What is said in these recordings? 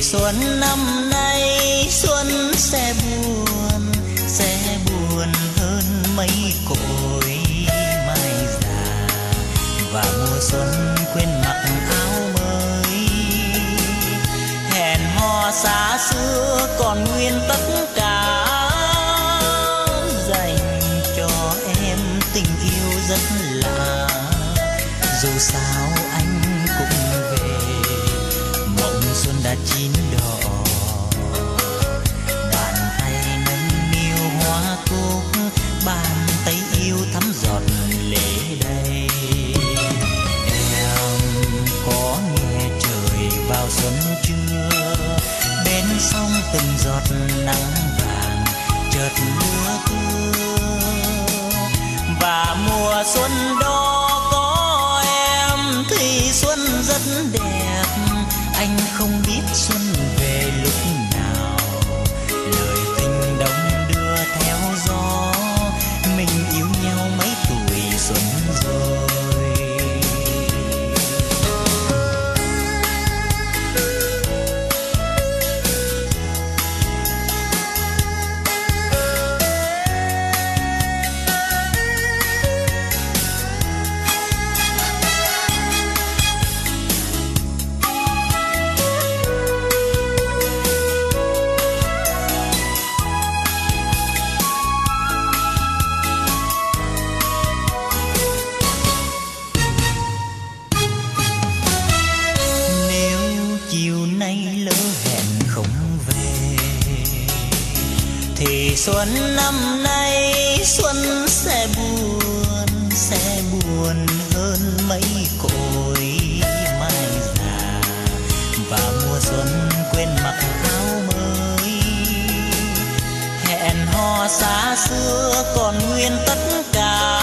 xuân năm nay xuân sẽ buồn hơn mấy cội mai già, và mùa xuân quên mặc áo mới. Hẹn hò xa xưa còn nguyên tất cả, dành cho em tình yêu rất lạ. Dù sao anh cũng về, mộng xuân đã chín đỏ. Bàn tay nâng niu hoa cúc, bàn tay yêu thắm giọt lệ đầy. Em có nghe trời vào xuân chưa? Bên sông từng giọt nắng vàng chợt mưa thưa. Và mùa xuân đó có em thì xuân rất đẹp. Anh không biết xuân về lúc nào, lời tình đông đưa theo gió. Mình yêu nhau mấy tuổi xuân rồi. Xuân năm nay xuân sẽ buồn hơn mấy cội mai già, và mùa xuân quên mặc áo mới. Hẹn hò xa xưa còn nguyên tất cả,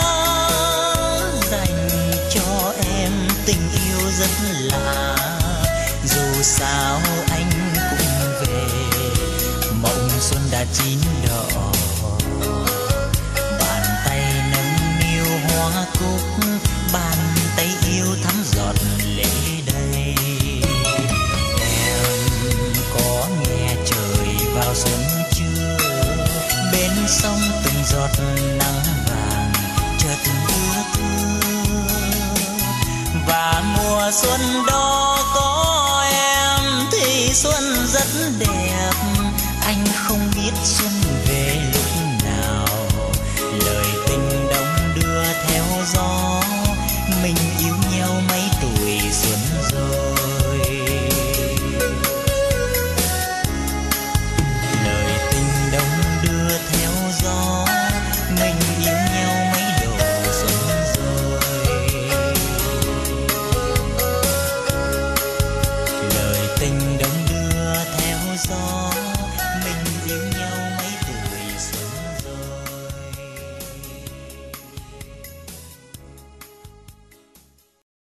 dành cho em tình yêu rất lạ. Dù sao anh cũng về, mộng xuân đã chín đỏ. Bàn tay nâng niu hoa cúc, bàn tay yêu thắm giọt lệ đầy. Em có nghe trời vào xuân chưa? Bên sông từng giọt nắng vàng chợt mưa thưa. Và mùa xuân đó